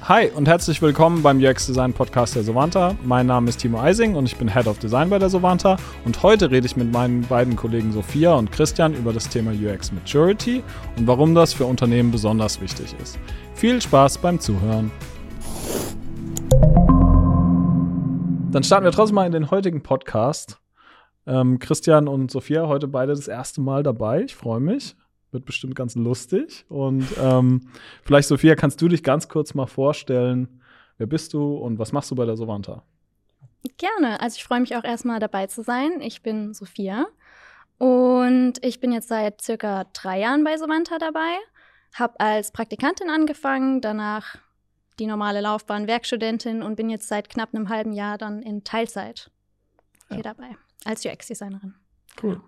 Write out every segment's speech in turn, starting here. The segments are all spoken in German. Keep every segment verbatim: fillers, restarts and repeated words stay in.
Hi und herzlich willkommen beim U X-Design-Podcast der Sovanta. Mein Name ist Timo Eising und ich bin Head of Design bei der Sovanta. Und heute rede ich mit meinen beiden Kollegen Sophia und Christian über das Thema U X Maturity und warum das für Unternehmen besonders wichtig ist. Viel Spaß beim Zuhören. Dann starten wir trotzdem mal in den heutigen Podcast. Ähm, Christian und Sophia heute beide das erste Mal dabei. Ich freue mich. Wird bestimmt ganz lustig. Und ähm, vielleicht, Sophia, kannst du dich ganz kurz mal vorstellen, wer bist du und was machst du bei der Sovanta? Gerne. Also ich freue mich auch erstmal dabei zu sein. Ich bin Sophia und ich bin jetzt seit circa drei Jahren bei Sovanta dabei. Habe als Praktikantin angefangen, danach die normale Laufbahn Werkstudentin und bin jetzt seit knapp einem halben Jahr dann in Teilzeit hier ja. dabei, als U X-Designerin. Cool.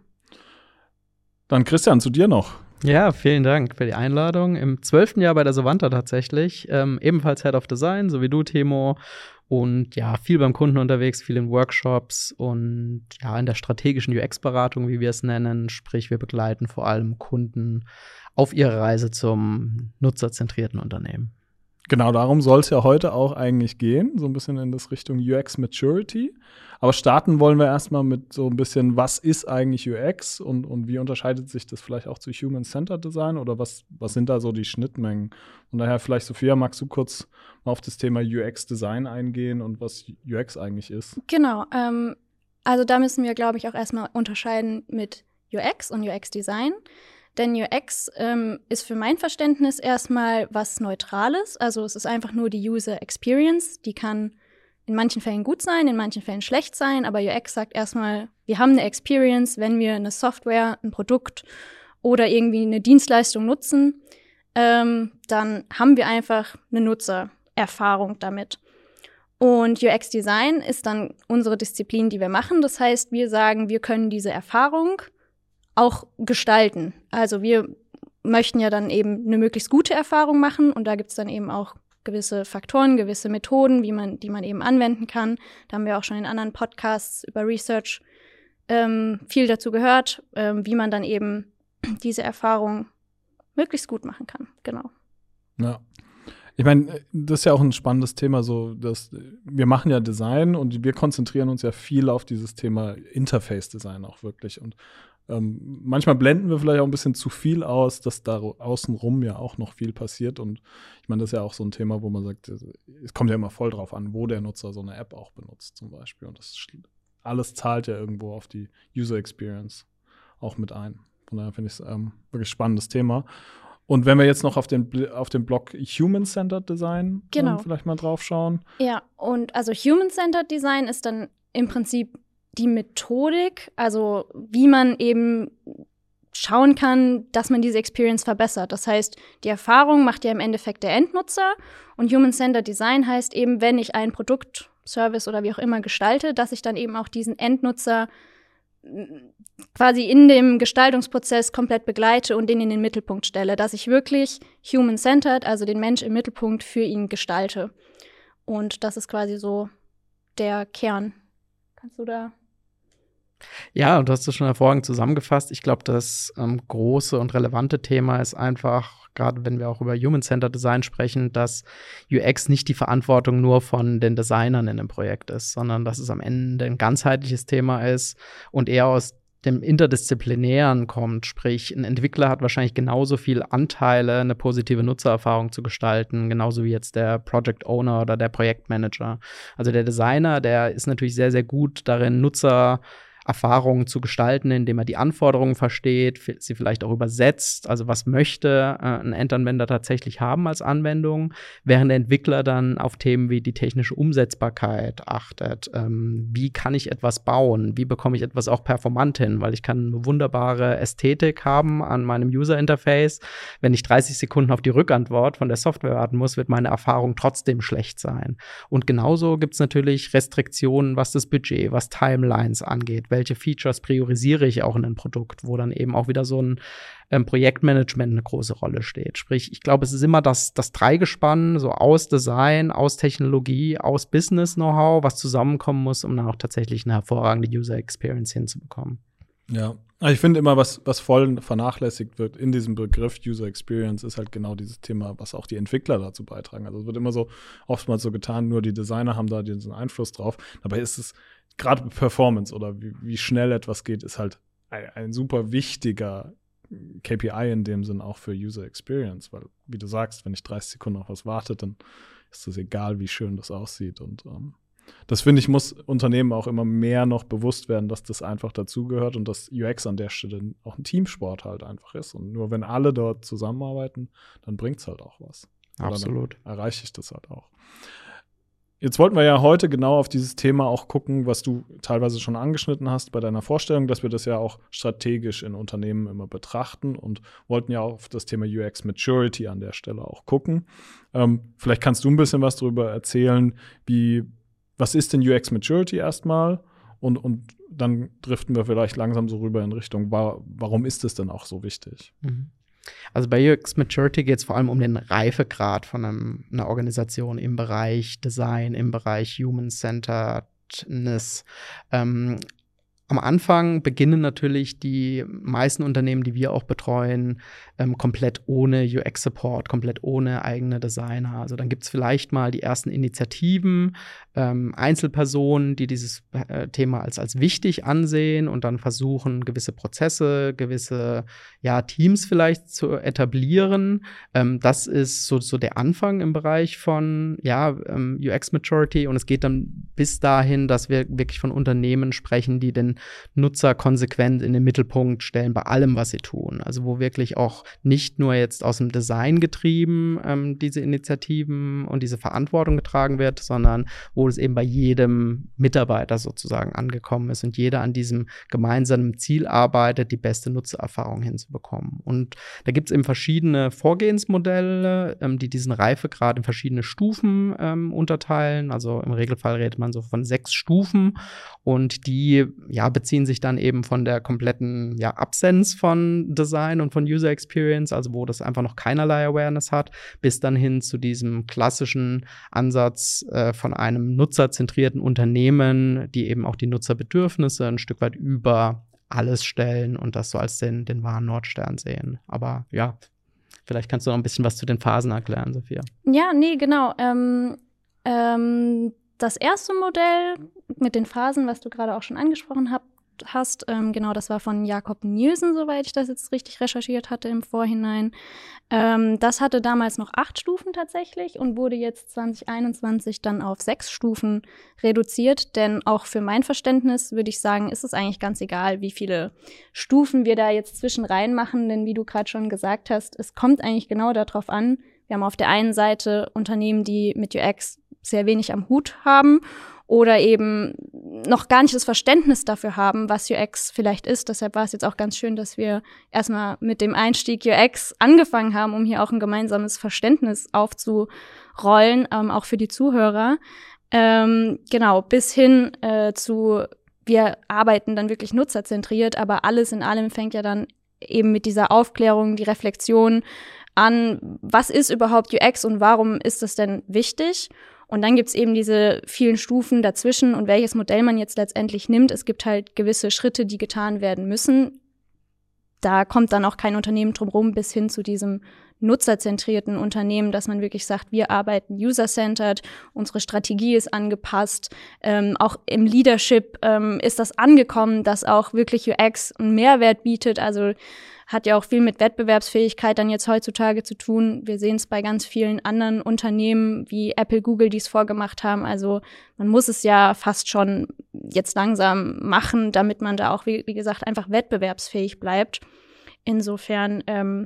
Dann Christian, zu dir noch. Ja, vielen Dank für die Einladung. Im zwölften Jahr bei der Sovanta tatsächlich, ähm, ebenfalls Head of Design, so wie du, Timo. Und ja, viel beim Kunden unterwegs, viel in Workshops und ja, in der strategischen U X-Beratung, wie wir es nennen. Sprich, wir begleiten vor allem Kunden auf ihrer Reise zum nutzerzentrierten Unternehmen. Genau, darum soll es ja heute auch eigentlich gehen, so ein bisschen in das Richtung U X Maturity. Aber starten wollen wir erstmal mit so ein bisschen, was ist eigentlich U X und, und wie unterscheidet sich das vielleicht auch zu Human-Centered Design oder was, was sind da so die Schnittmengen? Und daher vielleicht, Sophia, magst du kurz mal auf das Thema U X-Design eingehen und was U X eigentlich ist? Genau, ähm, also da müssen wir, glaube ich, auch erstmal unterscheiden mit U X und U X-Design. Denn U X ähm, ist für mein Verständnis erstmal was Neutrales. Also es ist einfach nur die User Experience. Die kann in manchen Fällen gut sein, in manchen Fällen schlecht sein. Aber U X sagt erstmal, wir haben eine Experience, wenn wir eine Software, ein Produkt oder irgendwie eine Dienstleistung nutzen, ähm, dann haben wir einfach eine Nutzererfahrung damit. Und U X-Design ist dann unsere Disziplin, die wir machen. Das heißt, wir sagen, wir können diese Erfahrung auch gestalten. Also wir möchten ja dann eben eine möglichst gute Erfahrung machen und da gibt es dann eben auch gewisse Faktoren, gewisse Methoden, wie man, die man eben anwenden kann. Da haben wir auch schon in anderen Podcasts über Research ähm, viel dazu gehört, ähm, wie man dann eben diese Erfahrung möglichst gut machen kann. Genau. Ja. Ich meine, das ist ja auch ein spannendes Thema, so dass wir machen ja Design und wir konzentrieren uns ja viel auf dieses Thema Interface-Design auch wirklich. Und ähm, manchmal blenden wir vielleicht auch ein bisschen zu viel aus, dass da außenrum ja auch noch viel passiert. Und ich meine, das ist ja auch so ein Thema, wo man sagt, es kommt ja immer voll drauf an, wo der Nutzer so eine App auch benutzt zum Beispiel. Und das alles zahlt ja irgendwo auf die User Experience auch mit ein. Von daher finde ich es ähm, wirklich ein spannendes Thema. Und wenn wir jetzt noch auf den, auf den Block Human-Centered Design genau. ähm, vielleicht mal drauf schauen. Ja, und also Human-Centered Design ist dann im Prinzip die Methodik, also wie man eben schauen kann, dass man diese Experience verbessert. Das heißt, die Erfahrung macht ja im Endeffekt der Endnutzer und Human-Centered Design heißt eben, wenn ich ein Produkt, Service oder wie auch immer gestalte, dass ich dann eben auch diesen Endnutzer quasi in dem Gestaltungsprozess komplett begleite und den in den Mittelpunkt stelle, dass ich wirklich human-centered, also den Mensch im Mittelpunkt für ihn gestalte. Und das ist quasi so der Kern. Kannst du da? Ja, du hast es schon hervorragend zusammengefasst. Ich glaube, das ähm, große und relevante Thema ist einfach, gerade wenn wir auch über Human-Centered Design sprechen, dass U X nicht die Verantwortung nur von den Designern in einem Projekt ist, sondern dass es am Ende ein ganzheitliches Thema ist und eher aus dem Interdisziplinären kommt. Sprich, ein Entwickler hat wahrscheinlich genauso viel Anteile, eine positive Nutzererfahrung zu gestalten, genauso wie jetzt der Project Owner oder der Projektmanager. Also der Designer, der ist natürlich sehr, sehr gut darin, Nutzer Erfahrungen zu gestalten, indem er die Anforderungen versteht, sie vielleicht auch übersetzt, also was möchte äh, ein Endanwender tatsächlich haben als Anwendung, während der Entwickler dann auf Themen wie die technische Umsetzbarkeit achtet. Ähm, wie kann ich etwas bauen? Wie bekomme ich etwas auch performant hin? Weil ich kann eine wunderbare Ästhetik haben an meinem User-Interface. Wenn ich dreißig Sekunden auf die Rückantwort von der Software warten muss, wird meine Erfahrung trotzdem schlecht sein. Und genauso gibt es natürlich Restriktionen, was das Budget, was Timelines angeht. Welche Features priorisiere ich auch in einem Produkt, wo dann eben auch wieder so ein ähm, Projektmanagement eine große Rolle steht. Sprich, ich glaube, es ist immer das, das Dreigespann, so aus Design, aus Technologie, aus Business-Know-how, was zusammenkommen muss, um dann auch tatsächlich eine hervorragende User-Experience hinzubekommen. Ja, Also ich finde immer, was, was voll vernachlässigt wird in diesem Begriff User Experience, ist halt genau dieses Thema, was auch die Entwickler dazu beitragen. Also es wird immer so oftmals so getan, nur die Designer haben da diesen Einfluss drauf. Dabei ist es gerade Performance oder wie, wie schnell etwas geht, ist halt ein, ein super wichtiger K P I in dem Sinn auch für User Experience. Weil, wie du sagst, wenn ich dreißig Sekunden auf was warte, dann ist es egal, wie schön das aussieht. Und ähm, das, finde ich, muss Unternehmen auch immer mehr noch bewusst werden, dass das einfach dazugehört und dass U X an der Stelle auch ein Teamsport halt einfach ist. Und nur wenn alle dort zusammenarbeiten, dann bringt es halt auch was. Absolut. Dann erreiche ich das halt auch. Jetzt wollten wir ja heute genau auf dieses Thema auch gucken, was du teilweise schon angeschnitten hast bei deiner Vorstellung, dass wir das ja auch strategisch in Unternehmen immer betrachten und wollten ja auch auf das Thema U X Maturity an der Stelle auch gucken. Ähm, vielleicht kannst du ein bisschen was darüber erzählen, wie was ist denn U X Maturity erstmal? Und, und dann driften wir vielleicht langsam so rüber in Richtung, wa- warum ist es denn auch so wichtig? Also bei U X Maturity geht es vor allem um den Reifegrad von einem, einer Organisation im Bereich Design, im Bereich Human-Centeredness. Ähm, Am Anfang beginnen natürlich die meisten Unternehmen, die wir auch betreuen, ähm, komplett ohne U X-Support, komplett ohne eigene Designer. Also dann gibt es vielleicht mal die ersten Initiativen, ähm, Einzelpersonen, die dieses äh, Thema als, als wichtig ansehen und dann versuchen, gewisse Prozesse, gewisse ja, Teams vielleicht zu etablieren. Ähm, das ist so, so der Anfang im Bereich von ja, ähm, U X-Maturity und es geht dann bis dahin, dass wir wirklich von Unternehmen sprechen, die den Nutzer konsequent in den Mittelpunkt stellen bei allem, was sie tun. Also wo wirklich auch nicht nur jetzt aus dem Design getrieben ähm, diese Initiativen und diese Verantwortung getragen wird, sondern wo es eben bei jedem Mitarbeiter sozusagen angekommen ist und jeder an diesem gemeinsamen Ziel arbeitet, die beste Nutzererfahrung hinzubekommen. Und da gibt es eben verschiedene Vorgehensmodelle, ähm, die diesen Reifegrad in verschiedene Stufen ähm, unterteilen. Also im Regelfall redet man so von sechs Stufen und die ja beziehen sich dann eben von der kompletten ja, Absenz von Design und von User Experience, also wo das einfach noch keinerlei Awareness hat, bis dann hin zu diesem klassischen Ansatz äh, von einem nutzerzentrierten Unternehmen, die eben auch die Nutzerbedürfnisse ein Stück weit über alles stellen und das so als den, den wahren Nordstern sehen. Aber ja, vielleicht kannst du noch ein bisschen was zu den Phasen erklären, Sophia. Ja, nee, genau. Ähm, ähm, das erste Modell mit den Phasen, was du gerade auch schon angesprochen hab, hast, ähm, genau, das war von Jakob Nielsen, soweit ich das jetzt richtig recherchiert hatte im Vorhinein. Ähm, das hatte damals noch acht Stufen tatsächlich und wurde jetzt zwanzig einundzwanzig dann auf sechs Stufen reduziert, denn auch für mein Verständnis würde ich sagen, ist es eigentlich ganz egal, wie viele Stufen wir da jetzt zwischen reinmachen, denn wie du gerade schon gesagt hast, es kommt eigentlich genau darauf an, wir haben auf der einen Seite Unternehmen, die mit U X sehr wenig am Hut haben oder eben noch gar nicht das Verständnis dafür haben, was U X vielleicht ist. Deshalb war es jetzt auch ganz schön, dass wir erstmal mit dem Einstieg U X angefangen haben, um hier auch ein gemeinsames Verständnis aufzurollen, ähm, auch für die Zuhörer. Ähm, genau, bis hin äh, zu, wir arbeiten dann wirklich nutzerzentriert, aber alles in allem fängt ja dann eben mit dieser Aufklärung, die Reflexion an, was ist überhaupt U X und warum ist das denn wichtig? Und dann gibt's eben diese vielen Stufen dazwischen und welches Modell man jetzt letztendlich nimmt. Es gibt halt gewisse Schritte, die getan werden müssen. Da kommt dann auch kein Unternehmen drum rum, bis hin zu diesem nutzerzentrierten Unternehmen, dass man wirklich sagt, wir arbeiten user-centered, unsere Strategie ist angepasst. Ähm, auch im Leadership ähm, ist das angekommen, dass auch wirklich U X einen Mehrwert bietet. Also hat ja auch viel mit Wettbewerbsfähigkeit dann jetzt heutzutage zu tun. Wir sehen es bei ganz vielen anderen Unternehmen wie Apple, Google, die es vorgemacht haben. Also man muss es ja fast schon jetzt langsam machen, damit man da auch, wie, wie gesagt, einfach wettbewerbsfähig bleibt. Insofern, ähm,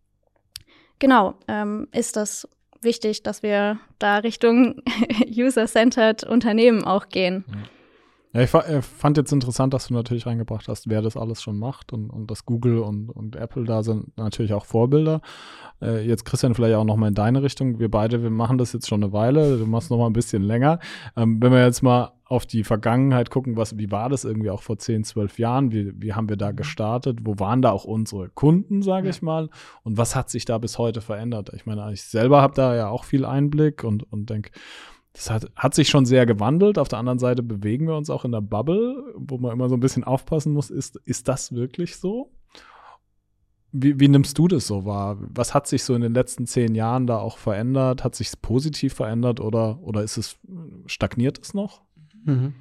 genau, ähm, ist das wichtig, dass wir da Richtung user-centered Unternehmen auch gehen. Ja. Ja, ich fand jetzt interessant, dass du natürlich reingebracht hast, wer das alles schon macht und, und dass Google und, und Apple da sind natürlich auch Vorbilder. Äh, jetzt Christian, vielleicht auch noch mal in deine Richtung. Wir beide, wir machen das jetzt schon eine Weile, du machst noch mal ein bisschen länger. Ähm, wenn wir jetzt mal auf die Vergangenheit gucken, was, wie war das irgendwie auch vor zehn, zwölf Jahren? Wie, wie haben wir da gestartet? Wo waren da auch unsere Kunden, sage ich mal? Und was hat sich da bis heute verändert? Ich meine, ich selber habe da ja auch viel Einblick und, und denke, das hat, hat sich schon sehr gewandelt. Auf der anderen Seite bewegen wir uns auch in der Bubble, wo man immer so ein bisschen aufpassen muss, ist, ist das wirklich so? Wie, wie nimmst du das so wahr? Was hat sich so in den letzten zehn Jahren da auch verändert? Hat sich es positiv verändert oder, oder ist es, stagniert es noch? Mhm.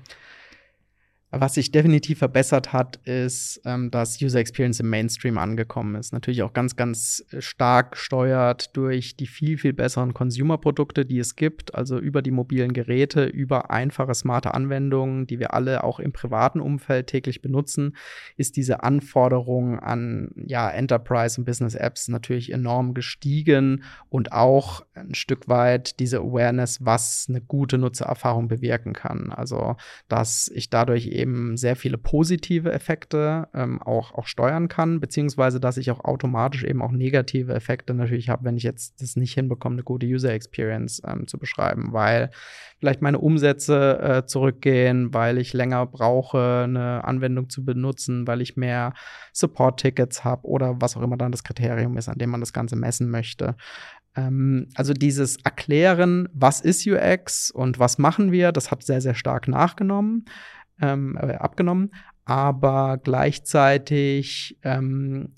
Was sich definitiv verbessert hat, ist, ähm, dass User Experience im Mainstream angekommen ist. Natürlich auch ganz, ganz stark gesteuert durch die viel, viel besseren Consumer-Produkte, die es gibt. Also über die mobilen Geräte, über einfache, smarte Anwendungen, die wir alle auch im privaten Umfeld täglich benutzen, ist diese Anforderung an ja, Enterprise- und Business-Apps natürlich enorm gestiegen und auch ein Stück weit diese Awareness, was eine gute Nutzererfahrung bewirken kann. Also, dass ich dadurch eben eben sehr viele positive Effekte ähm, auch, auch steuern kann, beziehungsweise dass ich auch automatisch eben auch negative Effekte natürlich habe, wenn ich jetzt das nicht hinbekomme, eine gute User Experience ähm, zu beschreiben, weil vielleicht meine Umsätze äh, zurückgehen, weil ich länger brauche, eine Anwendung zu benutzen, weil ich mehr Support-Tickets habe oder was auch immer dann das Kriterium ist, an dem man das Ganze messen möchte. Ähm, also dieses Erklären, was ist U X und was machen wir, das hat sehr, sehr stark nachgenommen. Ähm, äh, abgenommen, aber gleichzeitig ähm,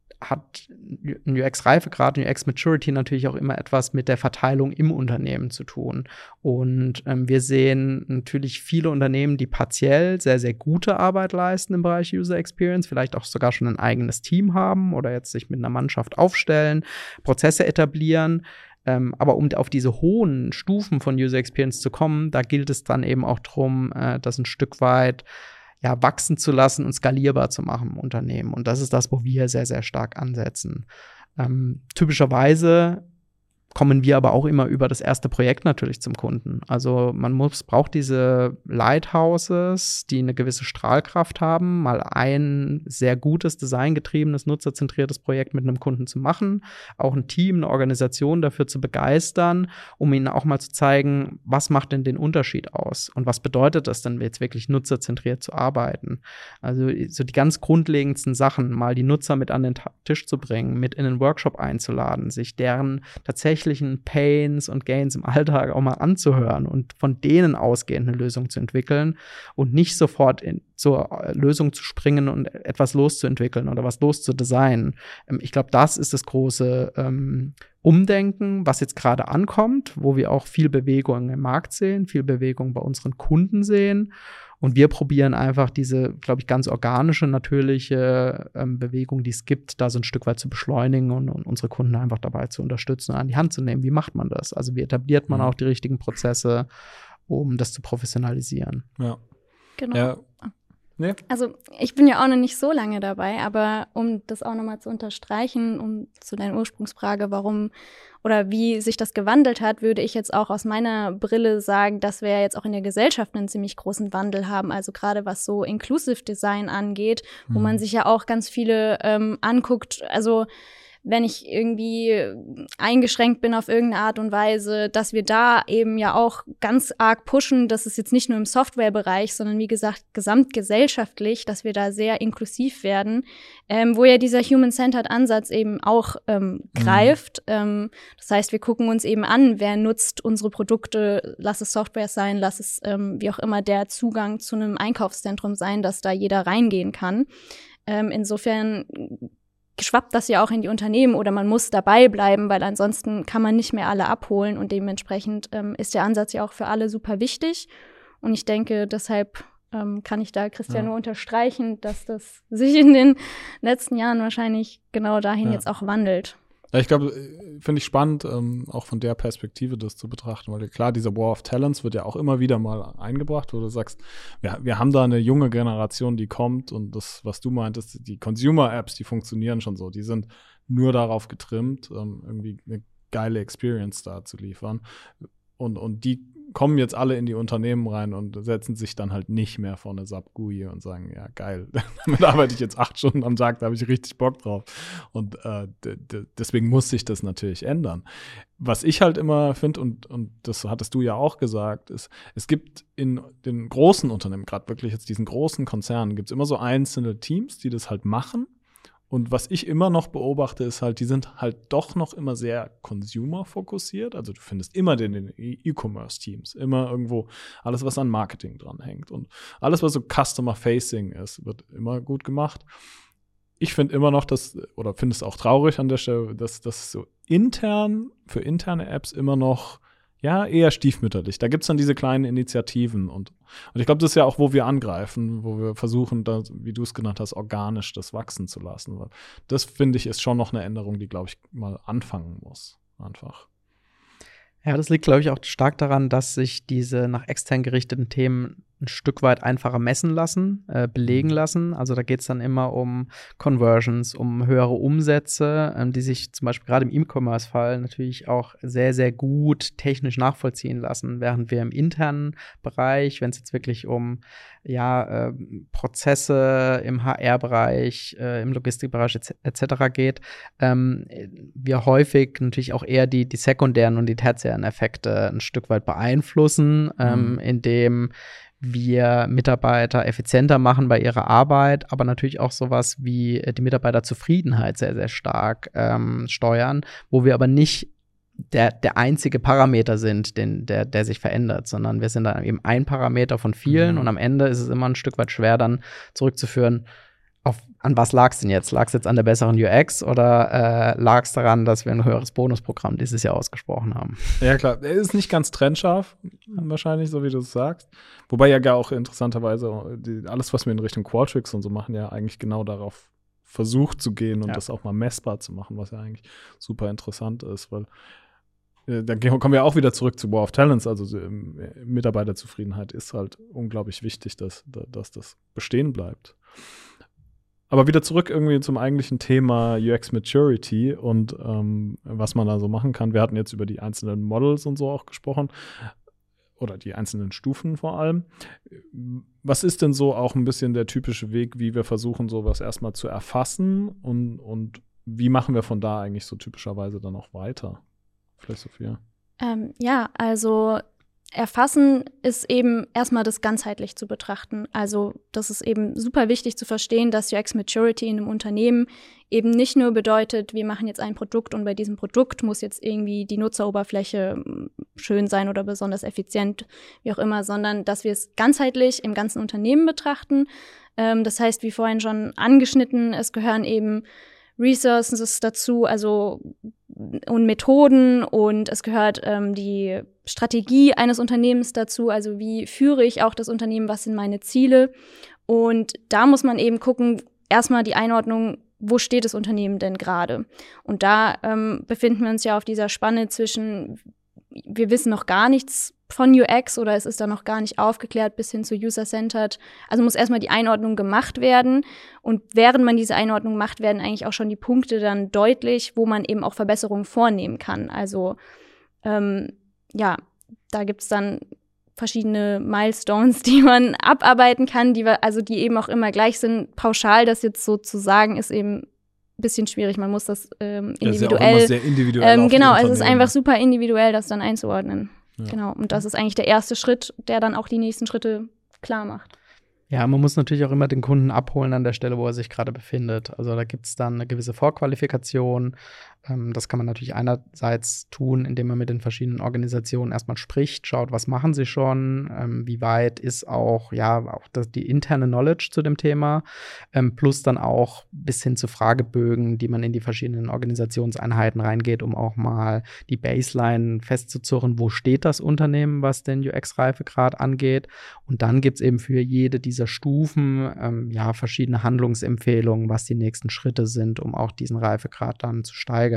hat ein U X-Reifegrad, ein U X-Maturity natürlich auch immer etwas mit der Verteilung im Unternehmen zu tun. Und ähm, wir sehen natürlich viele Unternehmen, die partiell sehr, sehr gute Arbeit leisten im Bereich User Experience, vielleicht auch sogar schon ein eigenes Team haben oder jetzt sich mit einer Mannschaft aufstellen, Prozesse etablieren. Ähm, aber um auf diese hohen Stufen von User Experience zu kommen, da gilt es dann eben auch darum, äh, das ein Stück weit ja, wachsen zu lassen und skalierbar zu machen im Unternehmen. Und das ist das, wo wir sehr, sehr stark ansetzen. Ähm, typischerweise kommen wir aber auch immer über das erste Projekt natürlich zum Kunden. Also man muss, braucht diese Lighthouses, die eine gewisse Strahlkraft haben, mal ein sehr gutes, designgetriebenes, nutzerzentriertes Projekt mit einem Kunden zu machen, auch ein Team, eine Organisation dafür zu begeistern, um ihnen auch mal zu zeigen, was macht denn den Unterschied aus und was bedeutet das denn jetzt wirklich nutzerzentriert zu arbeiten. Also so die ganz grundlegendsten Sachen, mal die Nutzer mit an den Tisch zu bringen, mit in den Workshop einzuladen, sich deren tatsächlich Pains und Gains im Alltag auch mal anzuhören und von denen ausgehend eine Lösung zu entwickeln und nicht sofort in, zur Lösung zu springen und etwas loszuentwickeln oder was loszudesignen. Ähm, ich glaube, das ist das große ähm, Umdenken, was jetzt gerade ankommt, wo wir auch viel Bewegung im Markt sehen, viel Bewegung bei unseren Kunden sehen. Und wir probieren einfach diese, glaube ich, ganz organische, natürliche ähm, Bewegung, die es gibt, da so ein Stück weit zu beschleunigen und, und unsere Kunden einfach dabei zu unterstützen und an die Hand zu nehmen. Wie macht man das? Also wie etabliert man mhm. auch die richtigen Prozesse, um das zu professionalisieren? Ja. Genau. Ja. Nee. Also ich bin ja auch noch nicht so lange dabei, aber um das auch nochmal zu unterstreichen, um zu deiner Ursprungsfrage, warum oder wie sich das gewandelt hat, würde ich jetzt auch aus meiner Brille sagen, dass wir jetzt auch in der Gesellschaft einen ziemlich großen Wandel haben. Also gerade was so Inclusive Design angeht, hm. wo man sich ja auch ganz viele ähm, anguckt, also wenn ich irgendwie eingeschränkt bin auf irgendeine Art und Weise, dass wir da eben ja auch ganz arg pushen, dass es jetzt nicht nur im Softwarebereich, sondern wie gesagt gesamtgesellschaftlich, dass wir da sehr inklusiv werden, ähm, wo ja dieser Human-Centered Ansatz eben auch ähm, greift. Mhm. Ähm, das heißt, wir gucken uns eben an, wer nutzt unsere Produkte, lass es Software sein, lass es ähm, wie auch immer der Zugang zu einem Einkaufszentrum sein, dass da jeder reingehen kann. Ähm, insofern schwappt das ja auch in die Unternehmen oder man muss dabei bleiben, weil ansonsten kann man nicht mehr alle abholen und dementsprechend ähm, ist der Ansatz ja auch für alle super wichtig und ich denke, deshalb ähm, kann ich da Christian nur ja. unterstreichen, dass das sich in den letzten Jahren wahrscheinlich genau dahin ja. jetzt auch wandelt. Ja, ich glaube, finde ich spannend, ähm, auch von der Perspektive das zu betrachten, weil klar, dieser War of Talents wird ja auch immer wieder mal eingebracht, wo du sagst, wir, wir haben da eine junge Generation, die kommt und das, was du meintest, die Consumer-Apps, die funktionieren schon so, die sind nur darauf getrimmt, ähm, irgendwie eine geile Experience da zu liefern und, und die kommen jetzt alle in die Unternehmen rein und setzen sich dann halt nicht mehr vor eine S A P-G U I und sagen, ja geil, damit arbeite ich jetzt acht Stunden am Tag, da habe ich richtig Bock drauf. Und äh, d- d- deswegen muss sich das natürlich ändern. Was ich halt immer finde, und, und das hattest du ja auch gesagt, ist, es gibt in den großen Unternehmen, gerade wirklich jetzt diesen großen Konzernen, gibt es immer so einzelne Teams, die das halt machen. Und was ich immer noch beobachte, ist halt, die sind halt doch noch immer sehr consumer-fokussiert. Also du findest immer den in den E-Commerce-Teams, immer irgendwo alles, was an Marketing dranhängt. Und alles, was so Customer-Facing ist, wird immer gut gemacht. Ich finde immer noch, dass, oder finde es auch traurig an der Stelle, dass das so intern, für interne Apps immer noch ja, eher stiefmütterlich. Da gibt es dann diese kleinen Initiativen. Und, und ich glaube, das ist ja auch, wo wir angreifen, wo wir versuchen, das, wie du es genannt hast, organisch das wachsen zu lassen. Weil das, finde ich, ist schon noch eine Änderung, die, glaube ich, mal anfangen muss. Einfach. Ja, das liegt, glaube ich, auch stark daran, dass sich diese nach extern gerichteten Themen ein Stück weit einfacher messen lassen, äh, belegen lassen. Also da geht es dann immer um Conversions, um höhere Umsätze, ähm, die sich zum Beispiel gerade im E-Commerce-Fall natürlich auch sehr, sehr gut technisch nachvollziehen lassen, während wir im internen Bereich, wenn es jetzt wirklich um ja, äh, Prozesse im H R-Bereich, äh, im Logistikbereich et cetera geht, ähm, wir häufig natürlich auch eher die, die sekundären und die tertiären Effekte ein Stück weit beeinflussen, ähm, mhm. indem wir Mitarbeiter effizienter machen bei ihrer Arbeit, aber natürlich auch sowas wie die Mitarbeiterzufriedenheit sehr, sehr stark ähm, steuern, wo wir aber nicht der, der einzige Parameter sind, den, der, der sich verändert, sondern wir sind dann eben ein Parameter von vielen mhm. und am Ende ist es immer ein Stück weit schwer dann zurückzuführen, auf, an was lag es denn jetzt? Lag es jetzt an der besseren U X oder äh, lag es daran, dass wir ein höheres Bonusprogramm dieses Jahr ausgesprochen haben? Ja, klar. Er ist nicht ganz trennscharf, wahrscheinlich, so wie du es sagst. Wobei ja gar auch interessanterweise die, alles, was wir in Richtung Qualtrics und so machen, ja eigentlich genau darauf versucht zu gehen und ja. das auch mal messbar zu machen, was ja eigentlich super interessant ist, weil äh, dann kommen wir auch wieder zurück zu War of Talents, also äh, Mitarbeiterzufriedenheit ist halt unglaublich wichtig, dass, dass das bestehen bleibt. Aber wieder zurück irgendwie zum eigentlichen Thema U X Maturity und ähm, was man da so machen kann. Wir hatten jetzt über die einzelnen Models und so auch gesprochen. Oder die einzelnen Stufen vor allem. Was ist denn so auch ein bisschen der typische Weg, wie wir versuchen, sowas erstmal zu erfassen? Und, und wie machen wir von da eigentlich so typischerweise dann auch weiter? Vielleicht Sophia? Ähm, ja, also Erfassen ist eben erstmal das ganzheitlich zu betrachten. Also das ist eben super wichtig zu verstehen, dass U X Maturity in einem Unternehmen eben nicht nur bedeutet, wir machen jetzt ein Produkt und bei diesem Produkt muss jetzt irgendwie die Nutzeroberfläche schön sein oder besonders effizient, wie auch immer, sondern dass wir es ganzheitlich im ganzen Unternehmen betrachten. Ähm, das heißt, wie vorhin schon angeschnitten, es gehören eben Resources dazu, also und Methoden und es gehört ähm, die Strategie eines Unternehmens dazu, also wie führe ich auch das Unternehmen, was sind meine Ziele und da muss man eben gucken, erstmal die Einordnung, wo steht das Unternehmen denn gerade und da ähm, befinden wir uns ja auf dieser Spanne zwischen, wir wissen noch gar nichts von U X oder es ist da noch gar nicht aufgeklärt bis hin zu User-Centered. Also muss erstmal die Einordnung gemacht werden und während man diese Einordnung macht, werden eigentlich auch schon die Punkte dann deutlich, wo man eben auch Verbesserungen vornehmen kann. Also ähm, ja, da gibt's dann verschiedene Milestones, die man abarbeiten kann, die wir, also die eben auch immer gleich sind. Pauschal das jetzt so zu sagen, ist eben ein bisschen schwierig. Man muss das ähm, individuell. Das ist ja auch immer sehr individuell ähm, genau, es ist einfach super individuell, das dann einzuordnen. Ja. Genau, und das ist eigentlich der erste Schritt, der dann auch die nächsten Schritte klar macht. Ja, man muss natürlich auch immer den Kunden abholen an der Stelle, wo er sich gerade befindet. Also da gibt es dann eine gewisse Vorqualifikation. Ähm, das kann man natürlich einerseits tun, indem man mit den verschiedenen Organisationen erstmal spricht, schaut, was machen sie schon, ähm, wie weit ist auch, ja, auch das, die interne Knowledge zu dem Thema, ähm, plus dann auch bis hin zu Fragebögen, die man in die verschiedenen Organisationseinheiten reingeht, um auch mal die Baseline festzuzurren, wo steht das Unternehmen, was den U X-Reifegrad angeht. Und dann gibt es eben für jede dieser Stufen ähm, ja verschiedene Handlungsempfehlungen, was die nächsten Schritte sind, um auch diesen Reifegrad dann zu steigern.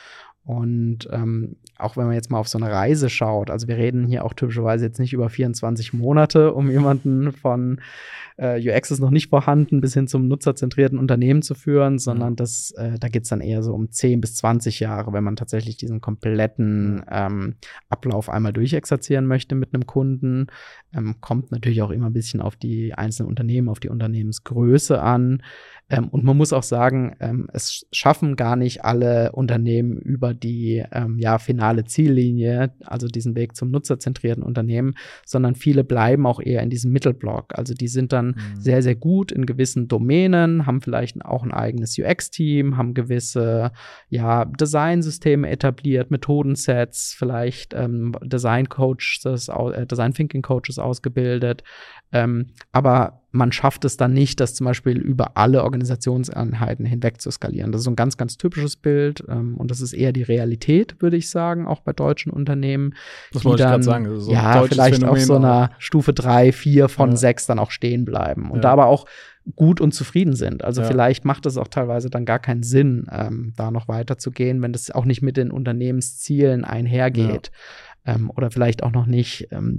Und ähm, auch wenn man jetzt mal auf so eine Reise schaut, also wir reden hier auch typischerweise jetzt nicht über vierundzwanzig Monate, um jemanden von äh, U X ist noch nicht vorhanden bis hin zum nutzerzentrierten Unternehmen zu führen, sondern das, äh, da geht es dann eher so um zehn bis zwanzig Jahre, wenn man tatsächlich diesen kompletten ähm, Ablauf einmal durchexerzieren möchte mit einem Kunden. Ähm, kommt natürlich auch immer ein bisschen auf die einzelnen Unternehmen, auf die Unternehmensgröße an. Ähm, und man muss auch sagen, ähm, es schaffen gar nicht alle Unternehmen über die ähm, ja, finale Ziellinie, also diesen Weg zum nutzerzentrierten Unternehmen, sondern viele bleiben auch eher in diesem Mittelblock. Also die sind dann mhm. sehr, sehr gut in gewissen Domänen, haben vielleicht auch ein eigenes U X-Team, haben gewisse ja, Designsysteme etabliert, Methodensets, vielleicht ähm, Design-Coaches, äh, Design-Thinking-Coaches ausgebildet. Ähm, aber man schafft es dann nicht, das zum Beispiel über alle Organisationseinheiten hinweg zu skalieren. Das ist so ein ganz, ganz typisches Bild ähm, und das ist eher die Realität, würde ich sagen, auch bei deutschen Unternehmen. Das wollte ich gerade sagen. Das ist so ja, ein vielleicht Phänomen auf so einer auch. Stufe drei, vier von ja. sechs dann auch stehen bleiben und ja. da aber auch gut und zufrieden sind. Also ja. vielleicht macht es auch teilweise dann gar keinen Sinn, ähm, da noch weiterzugehen, wenn das auch nicht mit den Unternehmenszielen einhergeht ja. ähm, oder vielleicht auch noch nicht ähm,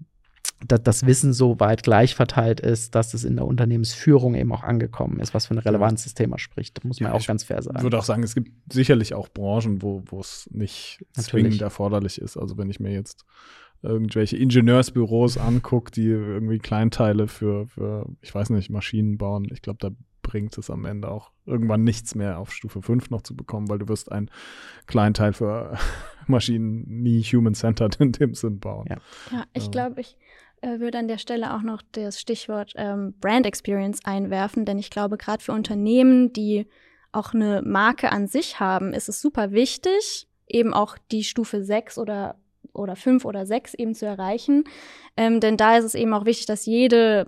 das Wissen so weit gleich verteilt ist, dass es in der Unternehmensführung eben auch angekommen ist, was für eine Relevanz das Thema spricht. Das muss man ja, auch ganz fair sagen. Ich würde auch sagen, es gibt sicherlich auch Branchen, wo wo es nicht Natürlich. zwingend erforderlich ist. Also wenn ich mir jetzt irgendwelche Ingenieursbüros angucke, die irgendwie Kleinteile für, für, ich weiß nicht, Maschinen bauen, ich glaube, da bringt es am Ende auch irgendwann nichts mehr auf Stufe fünf noch zu bekommen, weil du wirst ein Kleinteil für Maschinen nie human-centered in dem Sinn bauen. Ja, ja ich glaube, ich äh, würde an der Stelle auch noch das Stichwort ähm, Brand Experience einwerfen, denn ich glaube, gerade für Unternehmen, die auch eine Marke an sich haben, ist es super wichtig, eben auch die Stufe sechs oder oder fünf oder sechs eben zu erreichen. Ähm, denn da ist es eben auch wichtig, dass jede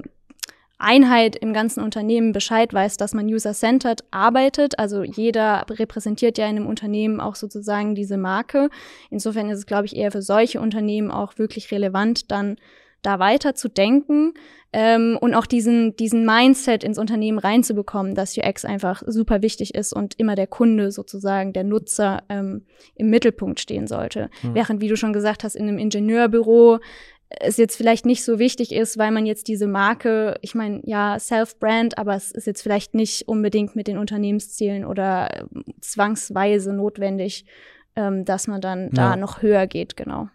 Einheit im ganzen Unternehmen Bescheid weiß, dass man user-centered arbeitet. Also jeder repräsentiert ja in einem Unternehmen auch sozusagen diese Marke. Insofern ist es, glaube ich, eher für solche Unternehmen auch wirklich relevant, dann da weiter zu denken ähm, und auch diesen, diesen Mindset ins Unternehmen reinzubekommen, dass U X einfach super wichtig ist und immer der Kunde sozusagen, der Nutzer ähm, im Mittelpunkt stehen sollte. Mhm. Während, wie du schon gesagt hast, in einem Ingenieurbüro es jetzt vielleicht nicht so wichtig ist, weil man jetzt diese Marke, ich meine, ja, Self-Brand, aber es ist jetzt vielleicht nicht unbedingt mit den Unternehmenszielen oder äh, zwangsweise notwendig, ähm, dass man dann ja. da noch höher geht, genau.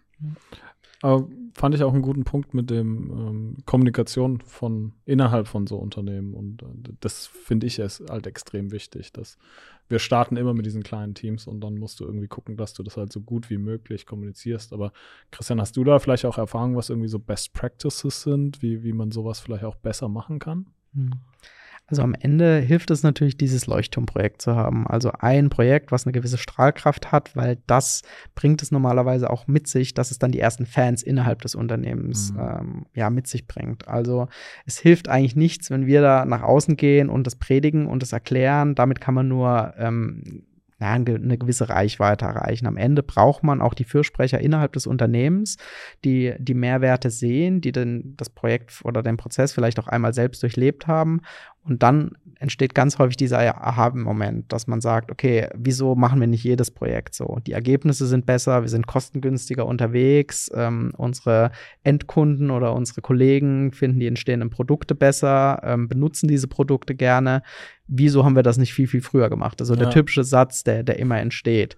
Aber fand ich auch einen guten Punkt mit dem ähm, Kommunikation von innerhalb von so Unternehmen und äh, das finde ich ist halt extrem wichtig, dass wir starten immer mit diesen kleinen Teams und dann musst du irgendwie gucken, dass du das halt so gut wie möglich kommunizierst. Aber Christian, hast du da vielleicht auch Erfahrung, was irgendwie so Best Practices sind, wie, wie man sowas vielleicht auch besser machen kann? Hm. Also am Ende hilft es natürlich, dieses Leuchtturmprojekt zu haben. Also ein Projekt, was eine gewisse Strahlkraft hat, weil das bringt es normalerweise auch mit sich, dass es dann die ersten Fans innerhalb des Unternehmens mhm. ähm, ja, mit sich bringt. Also es hilft eigentlich nichts, wenn wir da nach außen gehen und das predigen und das erklären. Damit kann man nur ähm, ja, eine gewisse Reichweite erreichen. Am Ende braucht man auch die Fürsprecher innerhalb des Unternehmens, die die Mehrwerte sehen, die denn das Projekt oder den Prozess vielleicht auch einmal selbst durchlebt haben. Und dann entsteht ganz häufig dieser Aha-Moment, dass man sagt, okay, wieso machen wir nicht jedes Projekt so? Die Ergebnisse sind besser, wir sind kostengünstiger unterwegs, ähm, unsere Endkunden oder unsere Kollegen finden die entstehenden Produkte besser, ähm, benutzen diese Produkte gerne. Wieso haben wir das nicht viel, viel früher gemacht? Also ja. der typische Satz, der, der immer entsteht.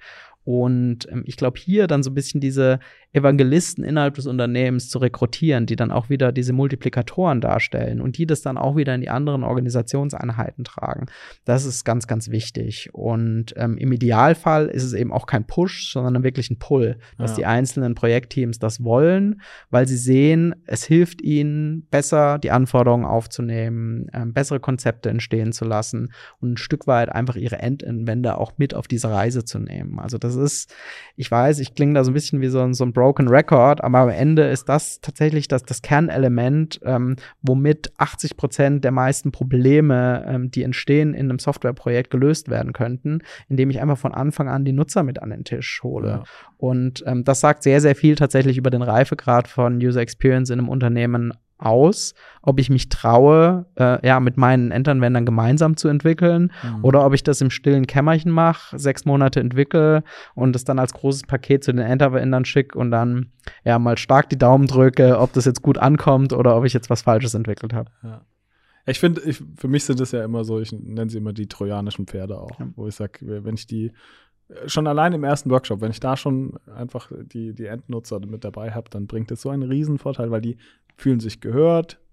Und ähm, ich glaube, hier dann so ein bisschen diese Evangelisten innerhalb des Unternehmens zu rekrutieren, die dann auch wieder diese Multiplikatoren darstellen und die das dann auch wieder in die anderen Organisationseinheiten tragen. Das ist ganz, ganz wichtig. Und ähm, im Idealfall ist es eben auch kein Push, sondern wirklich ein Pull, dass ja. die einzelnen Projektteams das wollen, weil sie sehen, es hilft ihnen, besser die Anforderungen aufzunehmen, ähm, bessere Konzepte entstehen zu lassen und ein Stück weit einfach ihre Endanwender auch mit auf diese Reise zu nehmen. Also das ist, ich weiß, ich klinge da so ein bisschen wie so, so ein Broken Record, aber am Ende ist das tatsächlich das, das Kernelement, ähm, womit achtzig Prozent der meisten Probleme, ähm, die entstehen in einem Softwareprojekt, gelöst werden könnten, indem ich einfach von Anfang an die Nutzer mit an den Tisch hole. Ja. Und ähm, das sagt sehr, sehr viel tatsächlich über den Reifegrad von User Experience in einem Unternehmen aus, ob ich mich traue, äh, ja, mit meinen Endanwendern gemeinsam zu entwickeln mhm. oder ob ich das im stillen Kämmerchen mache, sechs Monate entwickle und es dann als großes Paket zu den Endanwendern schicke und dann ja mal stark die Daumen drücke, ob das jetzt gut ankommt oder ob ich jetzt was Falsches entwickelt habe. Ja. Ich finde, ich, für mich sind das ja immer so, ich nenne sie immer die trojanischen Pferde auch, ja. wo ich sage, wenn ich die schon allein im ersten Workshop, wenn ich da schon einfach die, die Endnutzer mit dabei habe, dann bringt es so einen riesen Vorteil, weil die fühlen sich gehört,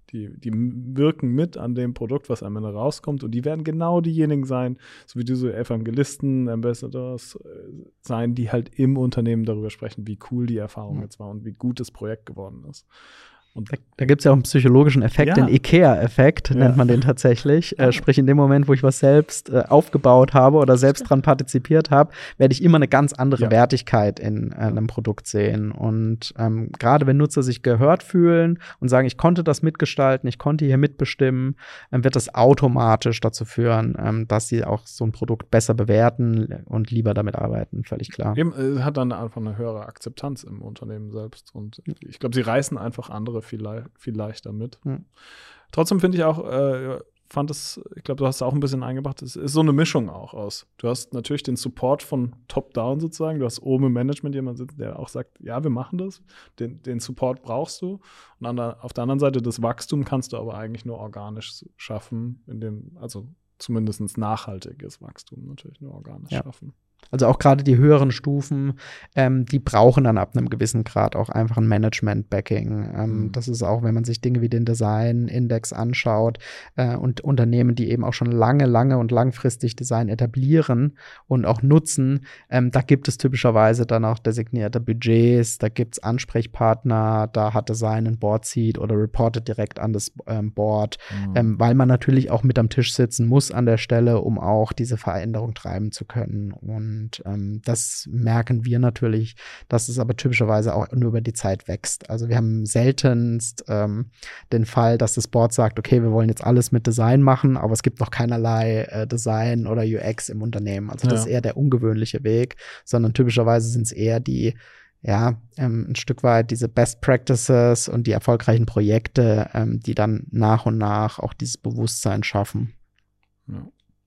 die, die wirken mit an dem Produkt, was am Ende rauskommt und die werden genau diejenigen sein, so wie diese Evangelisten, Ambassadors äh, sein, die halt im Unternehmen darüber sprechen, wie cool die Erfahrung mhm. jetzt war und wie gut das Projekt geworden ist. Und da da gibt es ja auch einen psychologischen Effekt, ja. den IKEA-Effekt ja. nennt man den tatsächlich. Äh, sprich, in dem Moment, wo ich was selbst äh, aufgebaut habe oder selbst dran partizipiert habe, werde ich immer eine ganz andere ja. Wertigkeit in äh, einem Produkt sehen. Und ähm, gerade wenn Nutzer sich gehört fühlen und sagen, ich konnte das mitgestalten, ich konnte hier mitbestimmen, dann wird das automatisch dazu führen, ähm, dass sie auch so ein Produkt besser bewerten und lieber damit arbeiten, völlig klar. Eben, äh, hat dann einfach eine höhere Akzeptanz im Unternehmen selbst. Und ich glaube, sie reißen einfach andere viel, le- viel leichter mit. Hm. Trotzdem finde ich auch, äh, fand es, ich glaube, du hast auch ein bisschen eingebracht, es ist so eine Mischung auch aus. Du hast natürlich den Support von Top-Down sozusagen, du hast oben im Management jemanden sitzen, der auch sagt, ja, wir machen das, den, den Support brauchst du. Und an der, auf der anderen Seite, das Wachstum kannst du aber eigentlich nur organisch schaffen, indem, also zumindest nachhaltiges Wachstum natürlich nur organisch ja. schaffen. Also auch gerade die höheren Stufen, ähm, die brauchen dann ab einem gewissen Grad auch einfach ein Management-Backing. Ähm, mhm. Das ist auch, wenn man sich Dinge wie den Design-Index anschaut äh, und Unternehmen, die eben auch schon lange, lange und langfristig Design etablieren und auch nutzen, ähm, da gibt es typischerweise dann auch designierte Budgets, da gibt es Ansprechpartner, da hat Design ein Board-Seat oder reportet direkt an das ähm, Board, mhm. ähm, weil man natürlich auch mit am Tisch sitzen muss an der Stelle, um auch diese Veränderung treiben zu können. Und Und ähm, das merken wir natürlich, dass es aber typischerweise auch nur über die Zeit wächst. Also wir haben seltenst ähm, den Fall, dass das Board sagt, okay, wir wollen jetzt alles mit Design machen, aber es gibt noch keinerlei äh, Design oder U X im Unternehmen. Also das ja. ist eher der ungewöhnliche Weg, sondern typischerweise sind es eher die ja, ähm, ein Stück weit diese Best Practices und die erfolgreichen Projekte, ähm, die dann nach und nach auch dieses Bewusstsein schaffen. Ja.